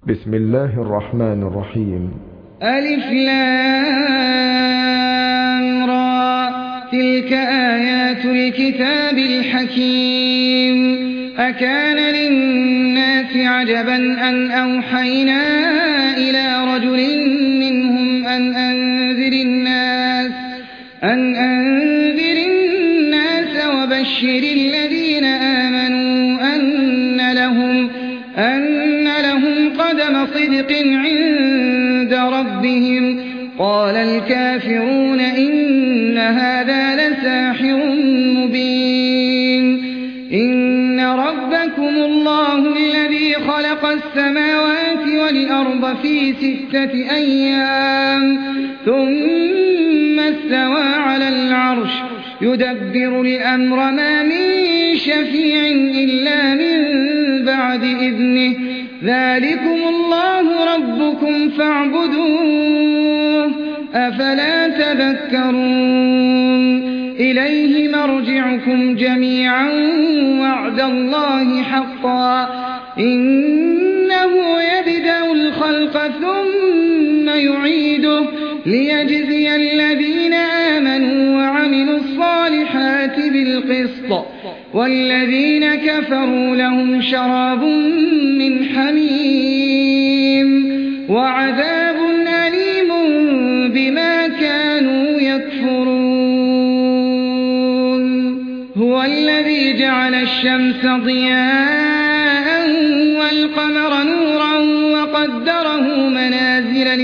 بسم الله الرحمن الرحيم. ألف لام را، تلك آيات الكتاب الحكيم. أكان للناس عجبا أن أوحينا إلى رجل منهم أن أنذر الناس وبشر الذين آمنوا أن لهم قدم صدق عند ربهم. قال الكافرون إن هذا لساحر مبين. إن ربكم الله الذي خلق السماوات والأرض في 6 أيام ثم استوى على العرش يدبر الأمر ما من شفيع إلا من بعد إذنه. ذلكم الله ربكم فاعبدوه أفلا تذكرون. إليه مرجعكم جميعا وعد الله حقا إنه يبدأ الخلق ثم يعيده ليجزي الذين آمنوا وعملوا الصالحات بالقسط والذين كفروا لهم شراب من حميم وعذاب أليم بما كانوا يكفرون. هو الذي جعل الشمس ضياء والقمر نورا وقدره منازل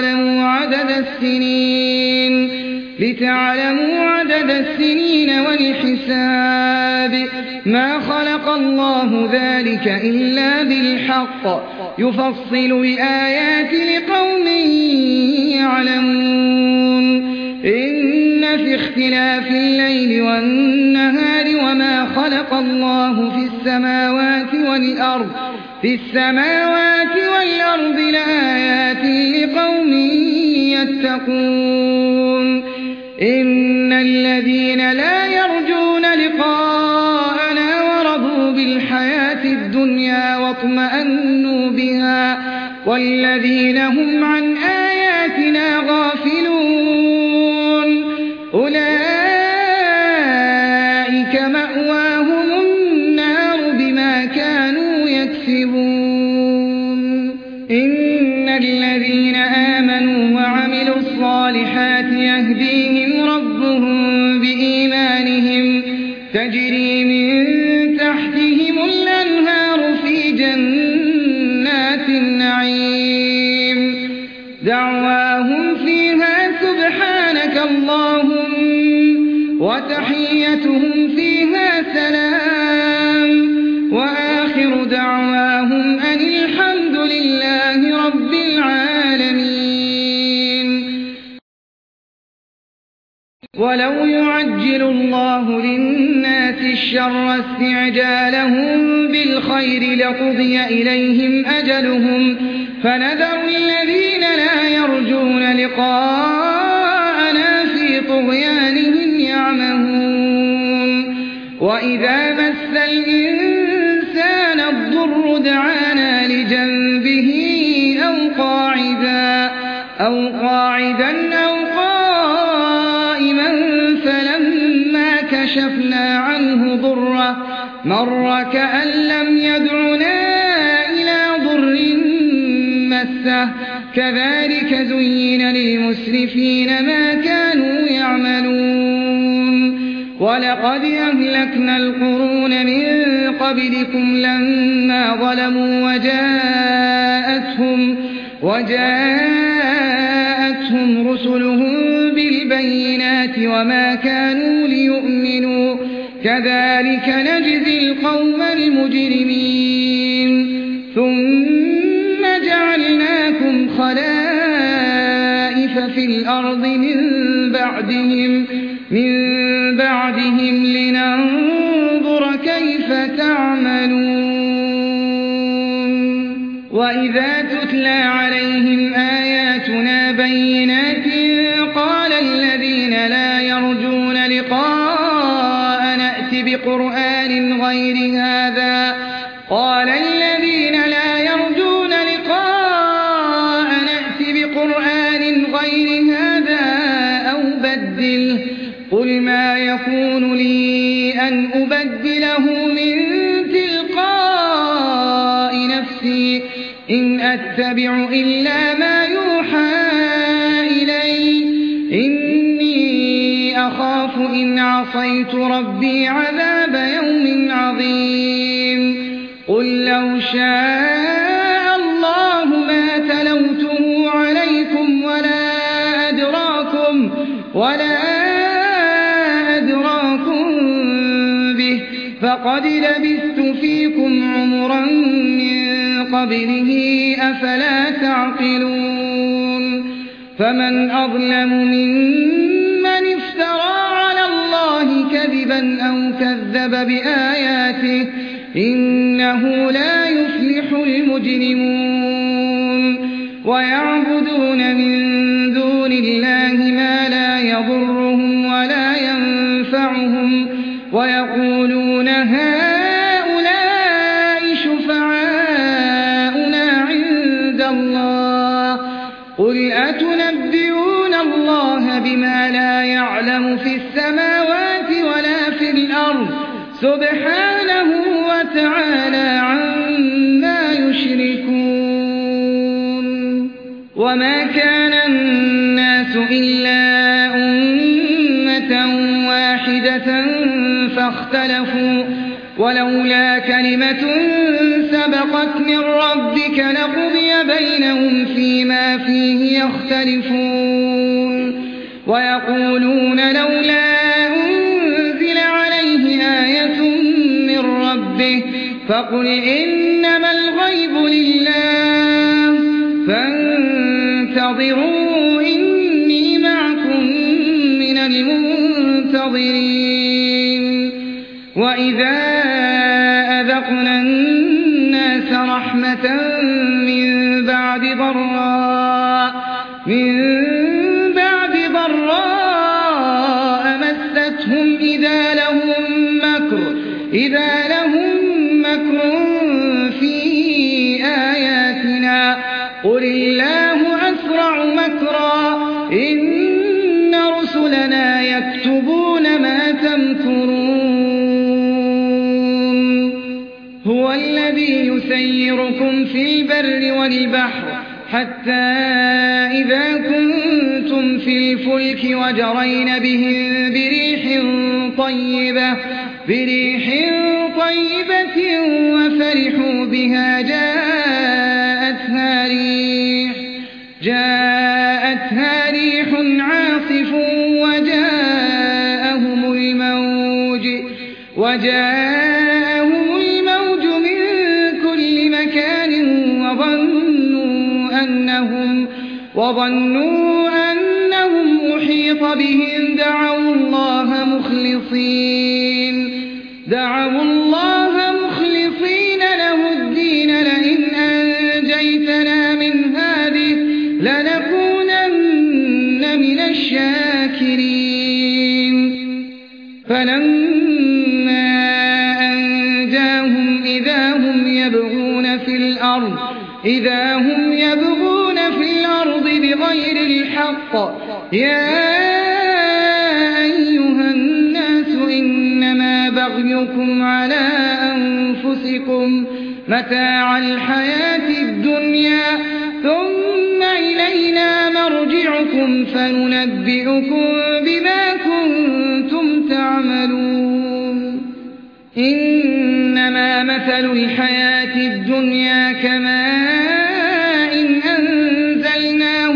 لتعلموا عدد السنين والحساب. ما خلق الله ذلك إلا بالحق يفصل الآيات لقوم يعلمون. إن في اختلاف الليل والنهار وما خلق الله في السماوات والأرض لآيات لقوم يتقون. إن الذين لا يرجون لقاءنا ورضوا بالحياة الدنيا واطمأنوا بها والذين هم عن آياتنا غافلون أولئك مأواهم النار بما كانوا يكسبون. إن الذين آمنوا وعملوا الصالحات يهديهم ربهم بإيمانهم تجري من تحتهم الأنهار في جنات النعيم. دعواهم فيها سبحانك اللهم وتحيتهم فيها سلام وآخر دعواهم أن الحمد لله رب العالمين. ولو يعجل الله للناس الشر استعجالهم بالخير لقضي إليهم أجلهم فنذر الذين لا يرجون لقاءنا في طغيانهم يعمهون. وإذا مس الإنسان الضر دعانا لجنبه أو قاعدا أو قائما فلما كشفنا عنه ضره مر كأن لم يدعنا إلى ضر مسه. كذلك زين للمسرفين ما كانوا يعملون. ولقد أهلكنا القرون من قبلكم لما ظلموا وجاءتهم رسلهم بالبينات وما كانوا ليؤمنوا. كذلك نجزي القوم المجرمين. ثم جعلناكم خلائف في الأرض من بعدهم لننظر كيف تعملون. وإذا تتلى عليهم آياتنا بينات قال الذين لا يرجون لقاء نأت بقرآن غير هذا قال الذين لا يرجون لقاء نفسي إن أتبع إلا ما يوحى إلي إني أخاف إن عصيت ربي عذاب يوم عظيم قل لو شاء الله ما تلوته عليكم ولا أدراكم به فقد لبثت فيكم عمرا من قبله أفلا تعقلون فمن أظلم ممن افترى على الله كذبا أو كذب بآياته إنه لا يفلح المجرمون ويعبدون من دون الله ما لا يضرهم ولا ينفعهم ويقولون هؤلاء شفعاؤنا عند الله قل أتنبئون الله بما لا يعلم في السماوات ولا في الأرض سبحانه وتعالى عما يشركون وما كان الناس إلا أمة واحدة فاختلفوا ولولا كلمة سبقت من ربك لقضي بينهم فيما فيه يختلفون ويقولون لولا أنزل عليه آية من ربه فقل إنما الغيب لله فانتظروا إني معكم من المنتظرين وإذا أذقنا الناس رحمة من بعد ضراء مستهم إذا لهم مكر في آياتنا قل الله أسرع مكرا إن رسلنا يكتبون ما تمكرون هو الذي يسيركم في البر والبحر حتى إذا كنتم في الفلك وجرين بهم بريح طيبة وفرحوا بها جاءتها ريح عاصف وجاءهم الموج من كل مكان وظنوا أنهم أحيط بهم دعوا الله مخلصين له الدين لئن أنجيتنا من هذه لنكونن من الشاكرين فلما أنجاهم إذا هم يبغون في الأرض بغير الحق يا أيها الناس إنما بغيكم على أنفسكم متاع الحياة الدنيا ثم إلينا مرجعكم فننبئكم بما كنتم تعملون إنما مثل الحياة الدنيا كماء أنزلناه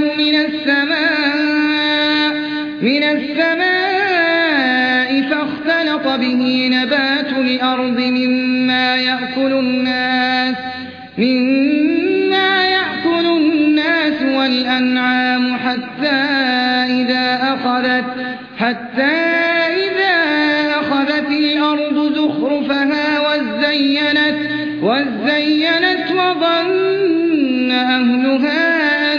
من السماء فاختلط به نبات الأرض مما يأكل الناس والأنعام حتى إذا أخذت الأرض زخرفها وزينت وظن أهلها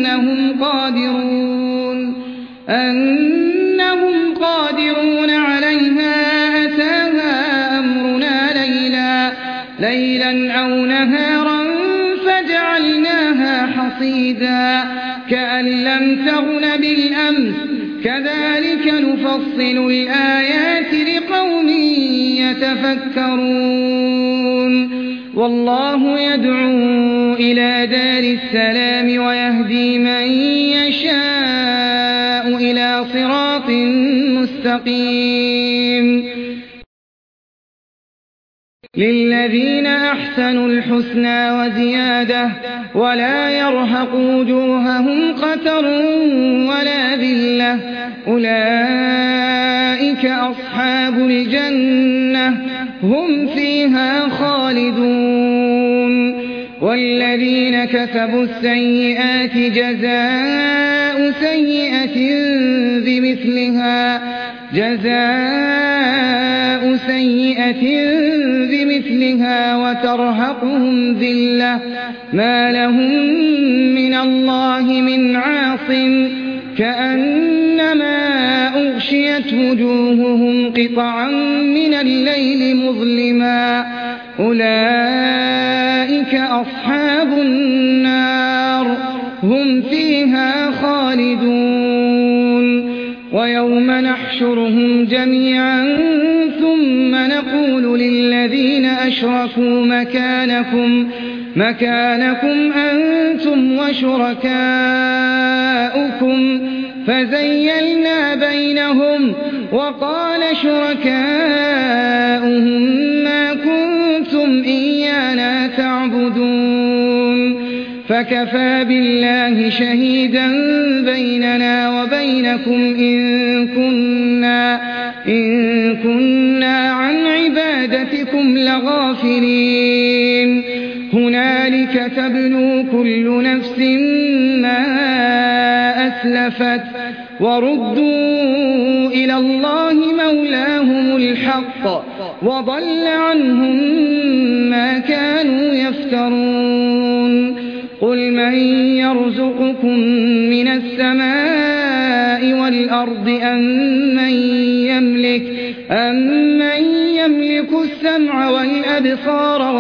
أنهم قادرون عليها أتاها أمرنا ليلا أو نهارا فجعلناها حصيدا كأن لم تغن بالأمس كذلك نفصل الآيات لقوم يتفكرون والله يدعو إلى دار السلام ويهدي من يشاء إلى صراط مستقيم للذين أحسنوا الحسنى وزيادة ولا يرهق وجوههم قتر ولا ذلة أولئك أصحاب الجنة هم فيها خالدون والذين كسبوا السيئات جزاء سيئة بمثلها وترهقهم ذلة ما لهم من الله من عاصم كأنما أغشيت وجوههم قطعا من الليل مظلما أولئك أصحاب النار هم فيها خالدون ويوم نحشرهم جميعا ثم نقول للذين أشركوا مكانكم أنتم وشركاؤكم فزيلنا بينهم وقال شركاؤهم ما كنتم إيانا تعبدون فكفى بالله شهيدا بيننا وبينكم إن كنا عن عبادتكم لغافلين هنالك تبلو كل نفس ما أسلفت وردوا إلى الله مولاهم الحق وضل عنهم ما كانوا يفترون قل من يرزقكم من السماء والأرض أمن يملك السمع والأبصار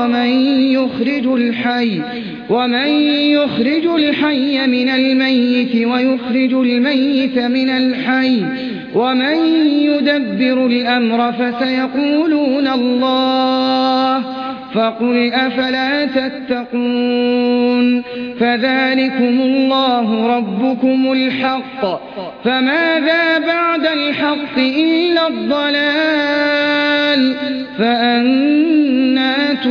ومن يخرج الحي من الميت ويخرج الميت من الحي ومن يدبر الأمر فسيقولون الله فقل أفلا تتقون فذلكم الله ربكم الحق فماذا بعد الحق إلا الضلال فأنى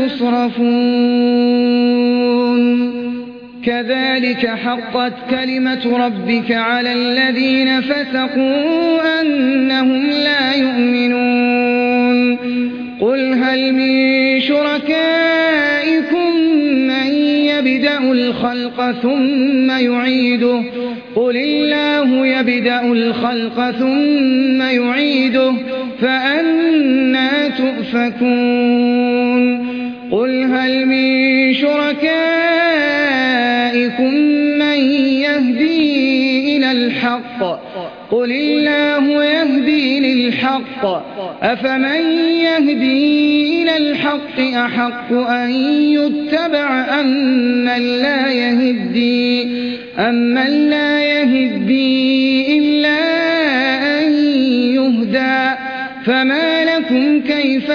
تصرفون كذلك حقت كلمة ربك على الذين فسقوا أنهم لا يؤمنون قل هل من شركائكم من يبدأ الخلق ثم يعيده قل الله يبدأ الخلق ثم يعيده فأنى تؤفكون قل هل من شركائكم من يهدي إلى الحق قل الله يهدي للحق أفمن يهدي إلى الحق أحق أن يتبع أمن لا يهدي إلا أن يهدى فما لكم كيف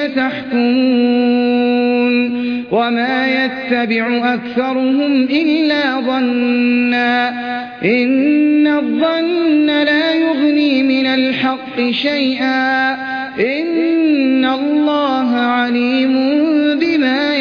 تحكمون وما يتبع أكثرهم إلا ظنا إن الظن لا يغني من الحق شيئا إن الله عليم بما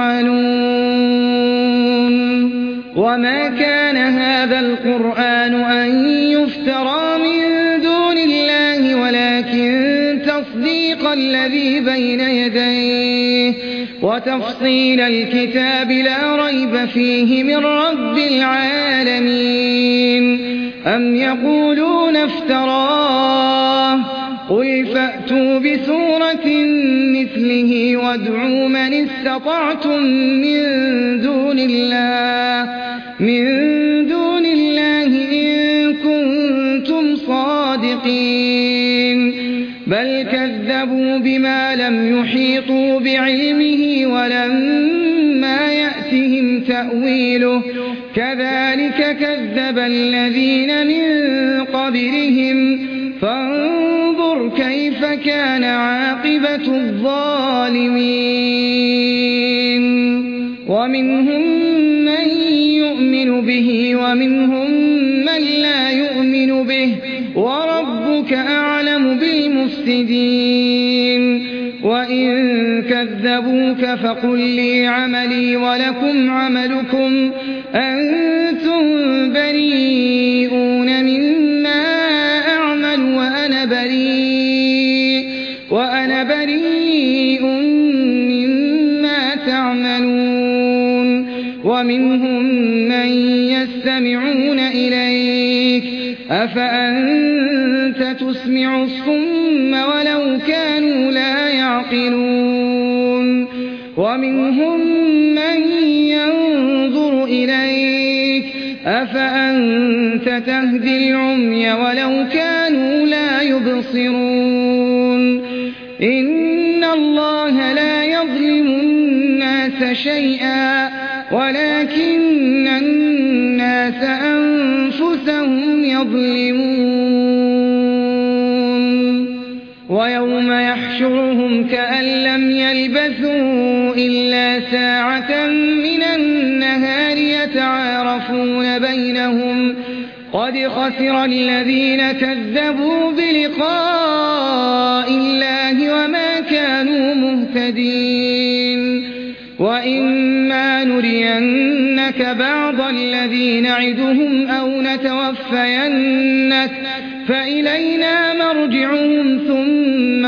يفعلون وما كان هذا القرآن أن يفترى من دون الله ولكن تصديق الذي بين يديه وتفصيل الكتاب لا ريب فيه من رب العالمين أم يقولون افتراه قل فأتوا بسورة مثله وادعوا من استطعتم من دون الله إن كنتم صادقين بل كذبوا بما لم يحيطوا بعلمه ولما يأتهم تأويله كذلك كذب الذين من قبلهم فانظر كيف كان عاقبة الظالمين ومنهم من يؤمن به ومنهم من لا يؤمن به وربك أعلم بالمفسدين وإن كذبوك فقل لي عملي ولكم عملكم أنتم بريئون مما أعمل وأنا بريء مما تعملون ومنهم من يستمعون إليك أفأنت تسمع الصم ولو كانوا لا يعقلون ومنهم من ينظر إليك أفأنت تهدي العمي ولو كانوا لا يبصرون إن الله لا يظلم الناس شيئا ولكن الناس أنفسهم يظلمون ويوم يحشرهم كأن لم يلبثوا إلا ساعة من النهار يتعارفون بينهم قد خسر الذين كذبوا بلقاء الله وما كانوا مهتدين وإما نرينك بعض الذي نعدهم أو نتوفينك فإلينا مرجعهم ثم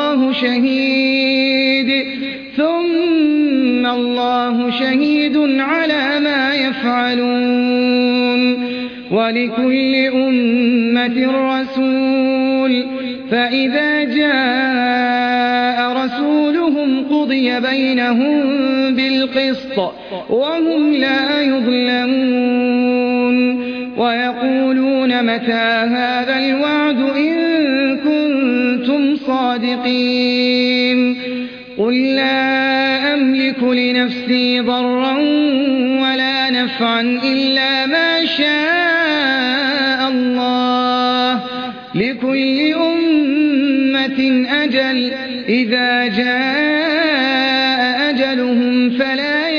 الله شهيد على ما يفعلون ولكل أمة رسول فإذا جاء رسولهم قضي بينهم بالقسط وهم لا يظلمون ويقولون متى هذا الوعد إن كنتم صادقين قل لا أملك لنفسي ضرا ولا نفعا إلا ما شاء الله لكل أمة أجل إذا جاء أجلهم فلا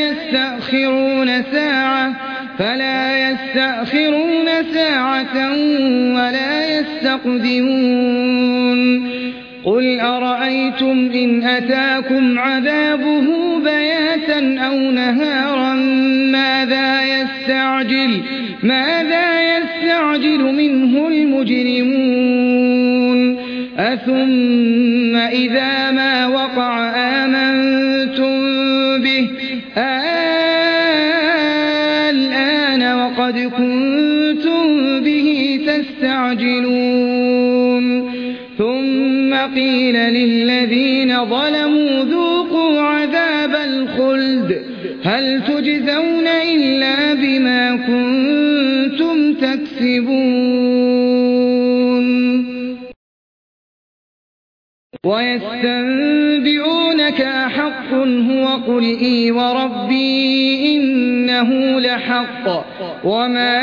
يستأخرون ساعة ولا يستقدمون قل أرأيتم إن أتاكم عذابه بياتا أو نهارا ماذا يستعجل منه المجرمون أثم إذا ما وقع آمنتم به الآن وقد كنتم به تستعجلون ثم قيل للذين ظلموا ذوقوا عذاب الخلد هل تجزون إلا بما كنتم تكسبون ويستنبئونك أحق هو قل إي وربي إنه لحق وما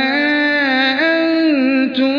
أنتم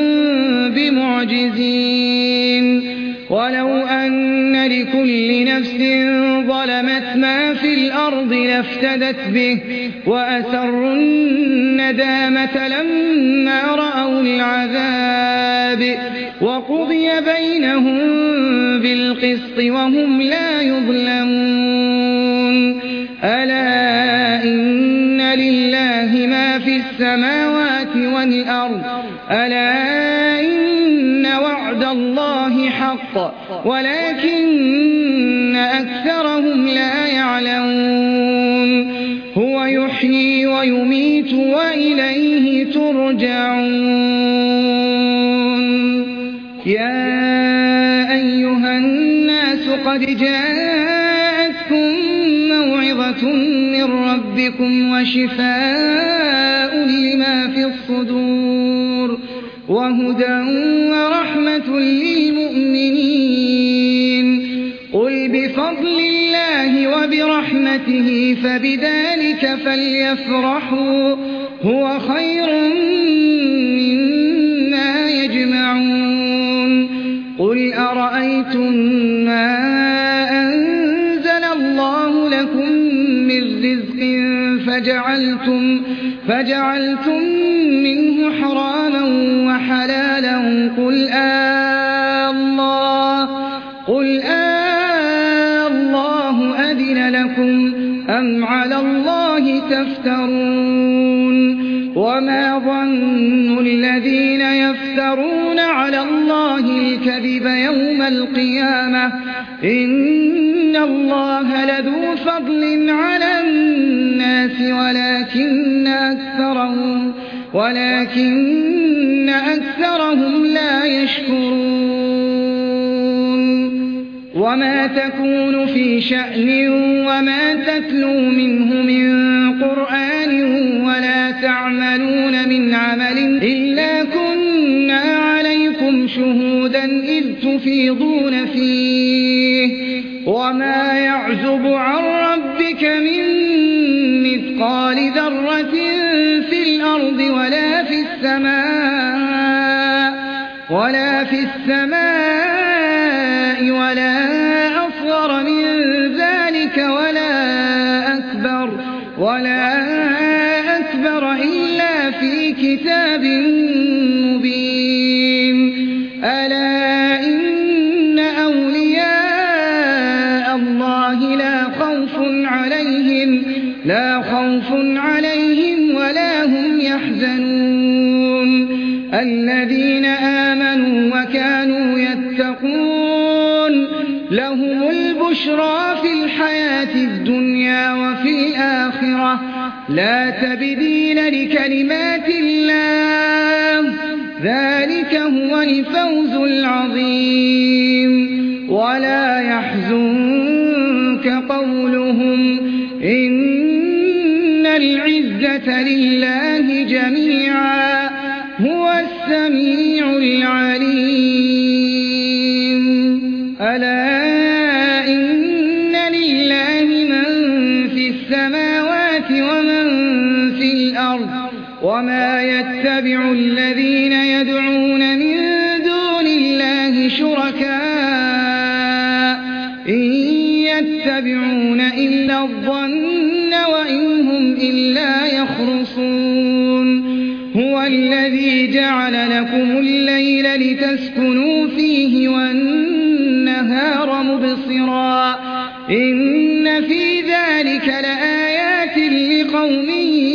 بمعجزين ولو أن لكل نفس ظلمت ما في الأرض لافتدت به وأسروا الندامة لما رأوا العذاب وقضي بينهم بالقسط وهم لا يظلمون ألا إن لله ما في السماوات والأرض ألا إن وعد الله حق ولكن أكثرهم لا يعلمون هو يحيي ويميت وإليه ترجعون يا أيها الناس قد جاءتكم موعظة من ربكم وشفاء لما في الصدور وهدى ورحمة للمؤمنين قل بفضل الله وبرحمته فبذلك فليفرحوا هو خير مما يجمعون قل أرأيتم ما أنزل الله لكم من رزق فجعلتم منه حراما وحلالا قل الله أذن لكم أم على الله تفترون وما ظن الذين يفترون على الله الكذب يوم القيامة إن الله لذو فضل على الناس ولكن أكثرهم لا يشكرون وما تكون في شأن وما تتلو منه من قرآن ولا تعملون من عمل إلا كنا عليكم شهودا إذ تفيضون فيه وما يعزب عن ربك من مثقال ذرة في الأرض ولا في السماء ولا أصغر من ذلك ولا أكبر إلا في كتاب مبين ألا إن أولياء الله لا خوف عليهم ولا هم يحزنون الذين آمنوا وكانوا يتقون لهم البشرى في الحياة الدنيا وفي الآخرة لا تبديل لكلمات الله ذلك هو الفوز العظيم ولا يحزنك قولهم إن العزة لله جميعا هو السميع العليم ألا إن لله من في السماوات ومن في الأرض وما يتبع الذين يدعون من دون الله شركاء إن يتبعون إلا الظن وإن هم إلا يخرصون هو الذي جعل لكم الليل لتسكنوا فيه والنهار مبصرا إن في ذلك لآيات لقوم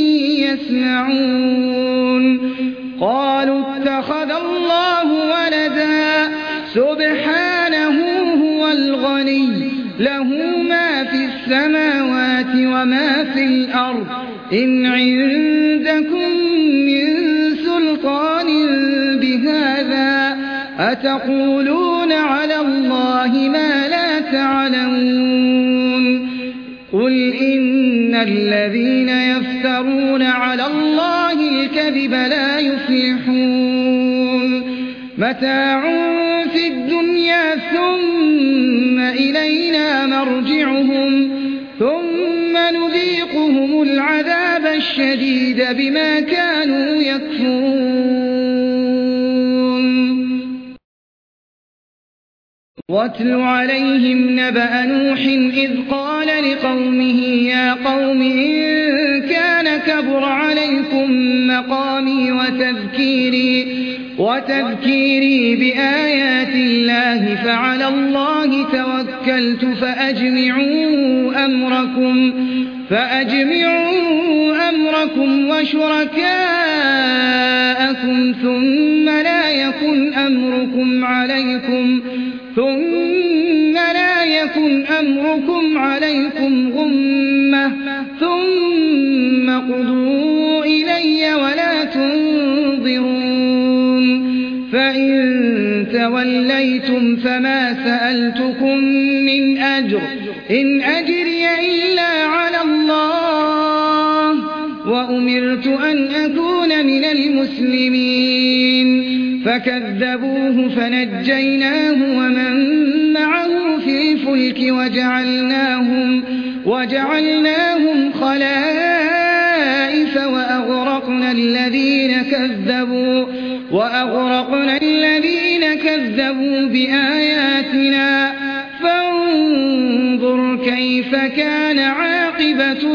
يسمعون قالوا اتخذ الله ولدا سبحانه هو الغني له ما في السماوات وما في الأرض إن عندكم من سلطان بهذا أتقولون على الله ما لا تعلمون قل إن الذين يفترون على الله الكذب لا يفلحون متاع في الدنيا ثم إلينا مرجعهم ثم نذيقهم العذاب الشديد بما كانوا يكفرون واتل عليهم نبأ نوح إذ قال لقومه يا قوم إن كان كبر عليكم مقامي وتذكيري بآيات الله فعلى الله توكلت فأجمعوا أمركم وشركاءكم ثم لا يكن أمركم عليكم غمة ثم قضوا إلي ولا تنظرون فإن توليتم فما سألتكم من أجر إن أجري إلا على الله وأمرت أن أكون من المسلمين فكذبوه فنجيناه ومن معه في الفلك وجعلناهم خلائف وأغرقنا الذين كذبوا بآياتنا فانظر فانظر كيف كان عاقبة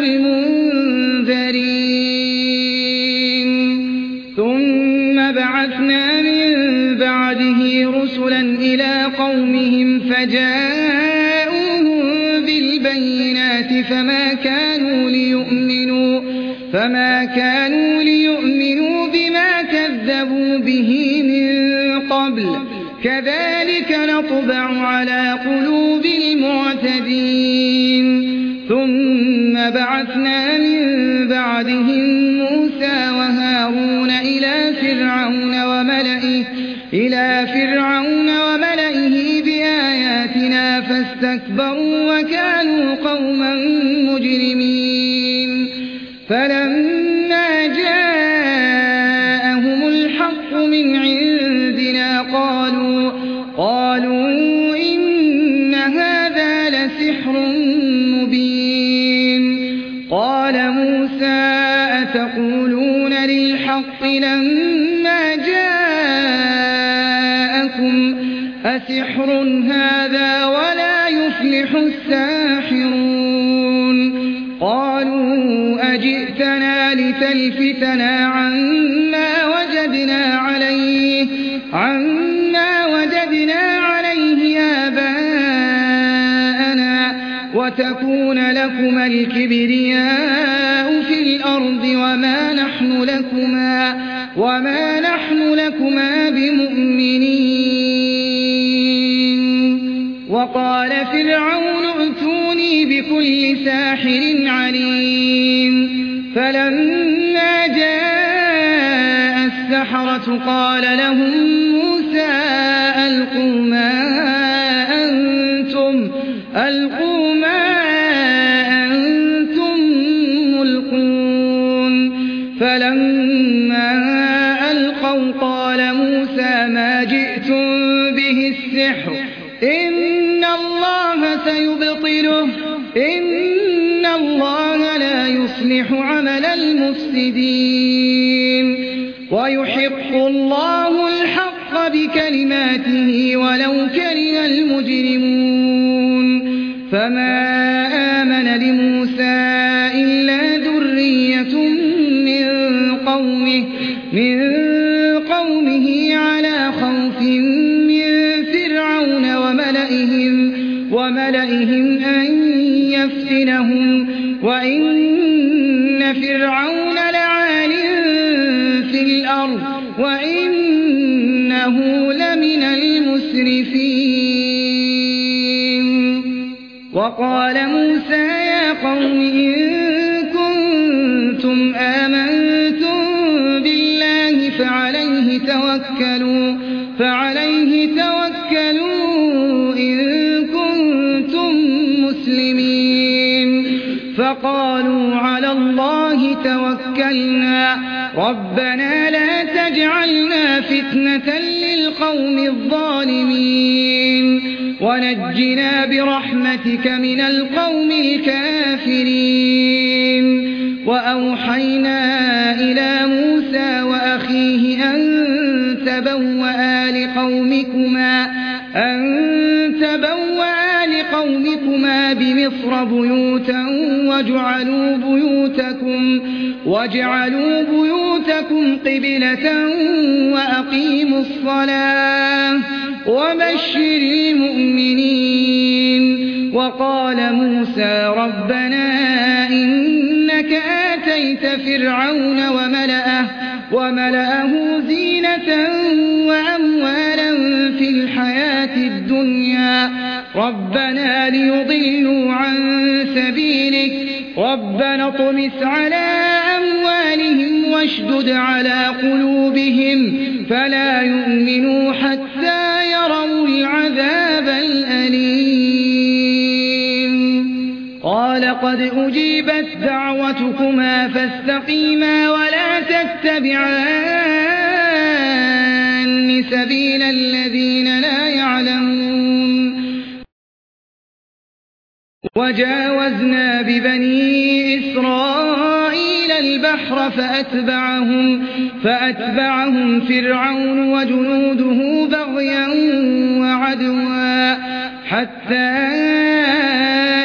المنذرين ثم بعثنا من بعده رسلا إلى قومهم فجاءوهم بالبينات فما كانوا ليؤمنوا بما كذبوا به من قبل كذلك نطبع على قلوب المعتدين ثم بعثنا من بعدهم موسى وهارون إلى فرعون وملئه بآياتنا فاستكبروا وكانوا قوما مجرمين فلما جاءهم الحق من عندنا قالوا إن هذا لسحر مبين قال موسى أتقولون للحق لما جاءكم أسحر هذا ولا يفلح الساحرون قالوا أجئتنا لتلفتنا عما وجدنا عليه آباءنا وتكون لكما الكبرياء في الأرض وما نحن لكما بمؤمنين وقال فرعون ائتوني بكل ساحر عليم فلما جاء السحرة قال لهم موسى ألقوا ما أنتم ملقون فلما ألقوا قال موسى ما جئتم به السحر إن الله سيبطله إن الله لا يصلح عمل المفسدين ويحق الله الحق بكلماته ولو كره المجرمون فما آمن لموسى إلا ذرية من قومه على خوف من فرعون وملئهم أن يفتنهم وإن فرعون لعال في الأرض وإنه لمن المسرفين وقال موسى يا قوم إن كنتم آمنتم بالله فعليه توكلوا إن كنتم مسلمين فقالوا على الله توكلنا ربنا لا تجعلنا فتنة للقوم الظالمين ونجنا برحمتك من القوم الكافرين وأوحينا إلى موسى وأخيه أن تبوأ لقومكما بمصر بيوتا واجعلوا بيوتكم قبلة وأقيموا الصلاة وبشر المؤمنين وقال موسى ربنا إنك آتيت فرعون وملأه زينة وأموالا في الحياة الدنيا ربنا ليضلوا عن سبيلك ربنا اطمس على أموالهم واشدد على قلوبهم فلا يؤمنوا حتى يروا العذاب الأليم قال قد أجيبت دعوتكما فاستقيما ولا تتبعان سبيل الذين لا يعلمون وجاوزنا ببني إسرائيل البحر فأتبعهم فرعون وجنوده بغيا وعدوا حتى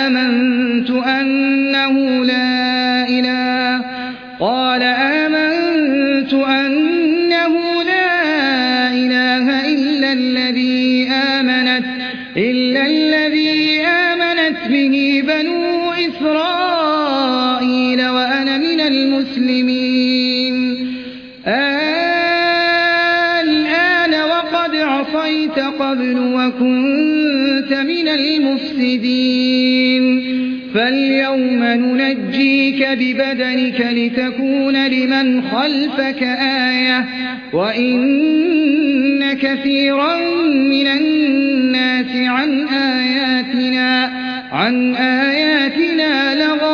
آمنت أنه لا إله إلا الذي آمنت به بنو إسرائيل وأنا من المسلمين. الآن وقد عصيت قبل وكنت من المفسدين. فاليوم ننجيك ببدنك لتكون لمن خلفك آية وإن كثيرا من الناس عن آياتنا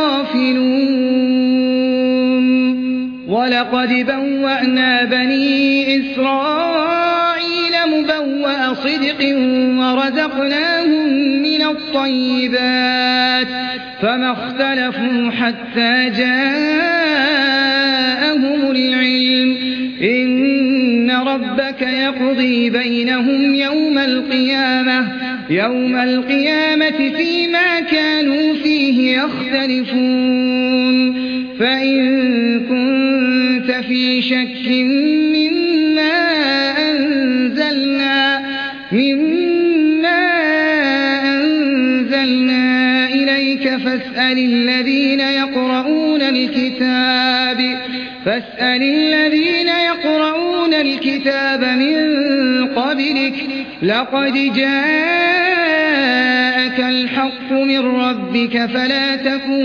لغافلون. ولقد بوأنا بني إسرائيل مبوأ صدق ورزقناهم من الطيبات فما اختلفوا حتى جاءهم العلم. إن ربك يقضي بينهم يوم القيامة فيما كانوا فيه يختلفون. فإن كنت في شك مما أنزلنا إليك فاسأل الذين يقرؤون الكتاب من قبلك لقد جاءك الحق من ربك فلا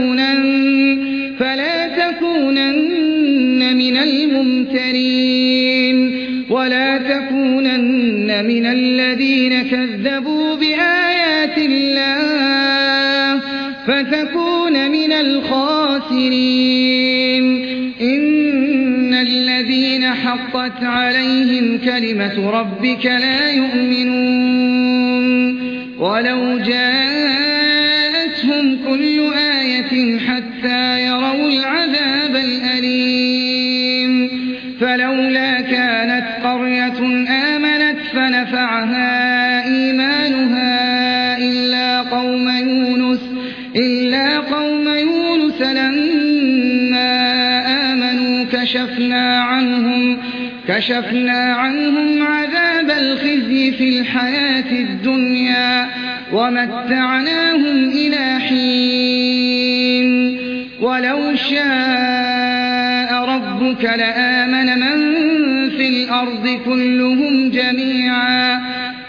تكونن من الممترين ولا تكونن من الذين كذبوا بآيات الله فتكون من الخاسرين. إن الذين حقت عليهم كلمة ربك لا يؤمنون ولو جاءتهم كل آية حتى يروا العذاب الأليم. فلولا كانت قرية آمنت فنفعها إيمانها إلا قوم يونس لما آمنوا كشفنا عنهم عذاب الخزي في الحياة الدنيا ومتعناهم إلى حين. ولو شاء ربك لآمن من في الأرض كلهم جميعا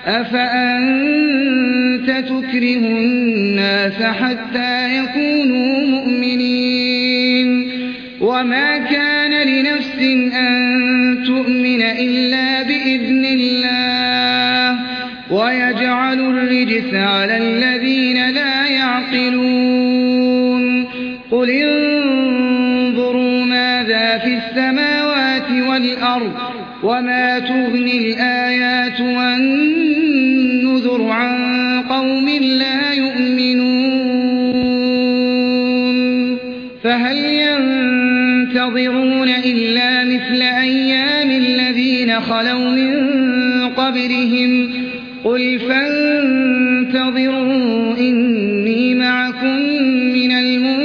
أفأنت تكره الناس حتى يكونوا مؤمنين. وما كان لنفس أن تؤمن إلا بإذن الله ويجعل الرجس على الذين لا يعقلون. قل انظروا ماذا في السماوات والأرض وما تغني الآيات والنذر عن قوم لا يؤمنون. فهل ينتظرون إلا مثل أيام الذين خلوا من قبلهم قل فانتظروا إني معكم من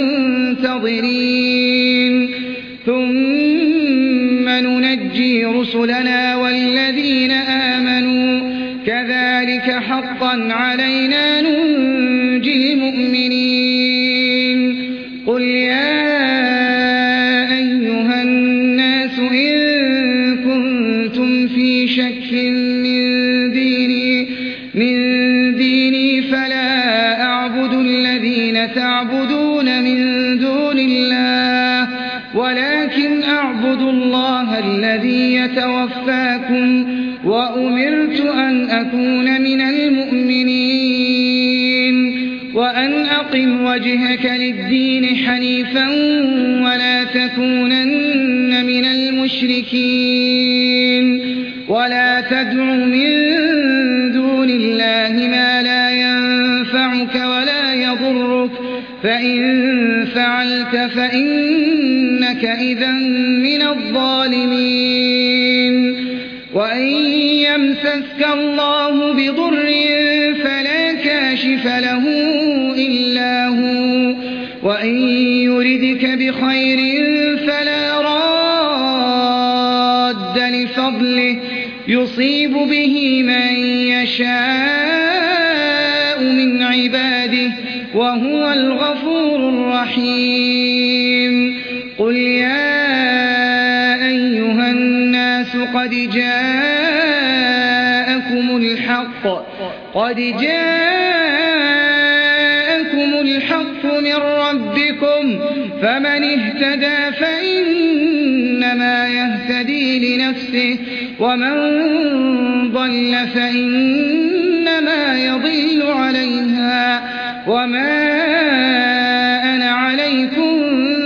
المنتظرين. ثم ننجي رسلنا والذين آمنوا كذلك حقا علينا ننجي المؤمنين. قل يا أيها الناس إن كنتم في شك من ديني فلا أعبد الذين تعبدون من دون الله ولكن أعبد الله الذي يتوفاكم وأمرت أن أكون من المؤمنين وأن أقم وجهك للدين حنيفا ولا تكونن من المشركين ولا تدع من دون الله ما لا ينفعك ولا يضرك فإن فعلت فإنك إذا من الظالمين. وإن يمسسك الله بضر فلا كاشف له إلا هو وإن يردك بخير فلا راد لفضله يصيب به من يشاء من عباده وهو الغفور الرحيم قل يا أيها الناس قد جاءكم الحق من ربكم فمن اهتدى فإنما يهتدي لنفسه ومن ضل فإنما يضل عليها وما أنا عليكم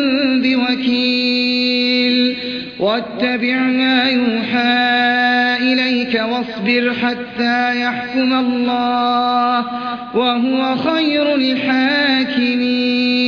بوكيل واتبع ما يوحى إليك واصبر حتى يحكم الله وهو خير الحاكمين